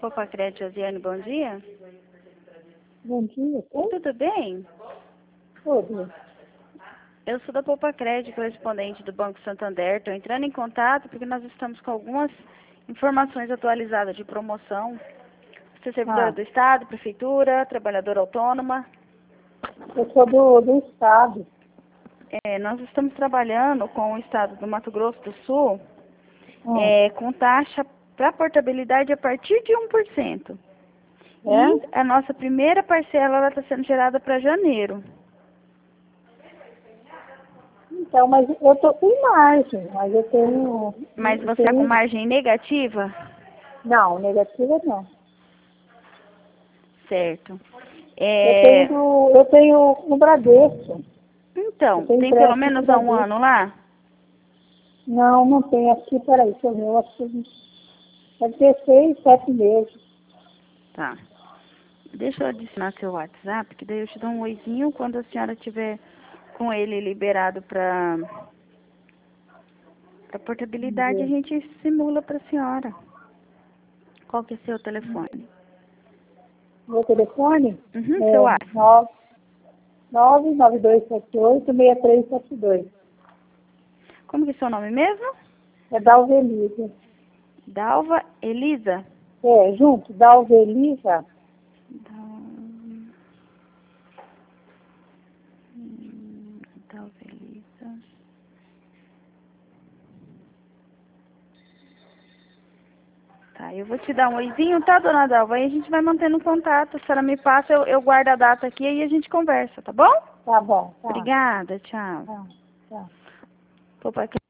Popacred, Josiane, bom dia. Bom dia, tem? Tudo bem? Tudo. Eu sou da Popacred, correspondente do Banco Santander. Estou entrando em contato porque nós estamos com algumas informações atualizadas de promoção. Você é servidora do Estado, Prefeitura, trabalhadora autônoma? Eu sou do Estado. Nós estamos trabalhando com o Estado do Mato Grosso do Sul com taxa para portabilidade a partir de 1%. E a nossa primeira parcela está sendo gerada para janeiro. Então, mas eu estou com margem, mas eu tenho... Mas você está com margem negativa? Não, negativa não. Certo. Eu tenho no Bradesco. Então, tem pelo menos há um ano lá? Não tem aqui, peraí, deixa eu ver, eu acho que deve ter 6, 7 meses. Tá. Deixa eu adicionar seu WhatsApp, que daí eu te dou um oizinho quando a senhora tiver com ele liberado para portabilidade, a gente simula para a senhora. Qual que é seu telefone? Meu telefone? Seu WhatsApp. 99278-6372. Como que é seu nome mesmo? É Dalva Elisa. Dalva Elisa? Junto, Dalva Elisa. Dalva Elisa. Tá, eu vou te dar um oizinho, tá, dona Dalva? Aí a gente vai mantendo contato. A senhora me passa, eu guardo a data aqui e a gente conversa, tá bom? Tá bom. Tá. Obrigada, tchau. Tá. Tá.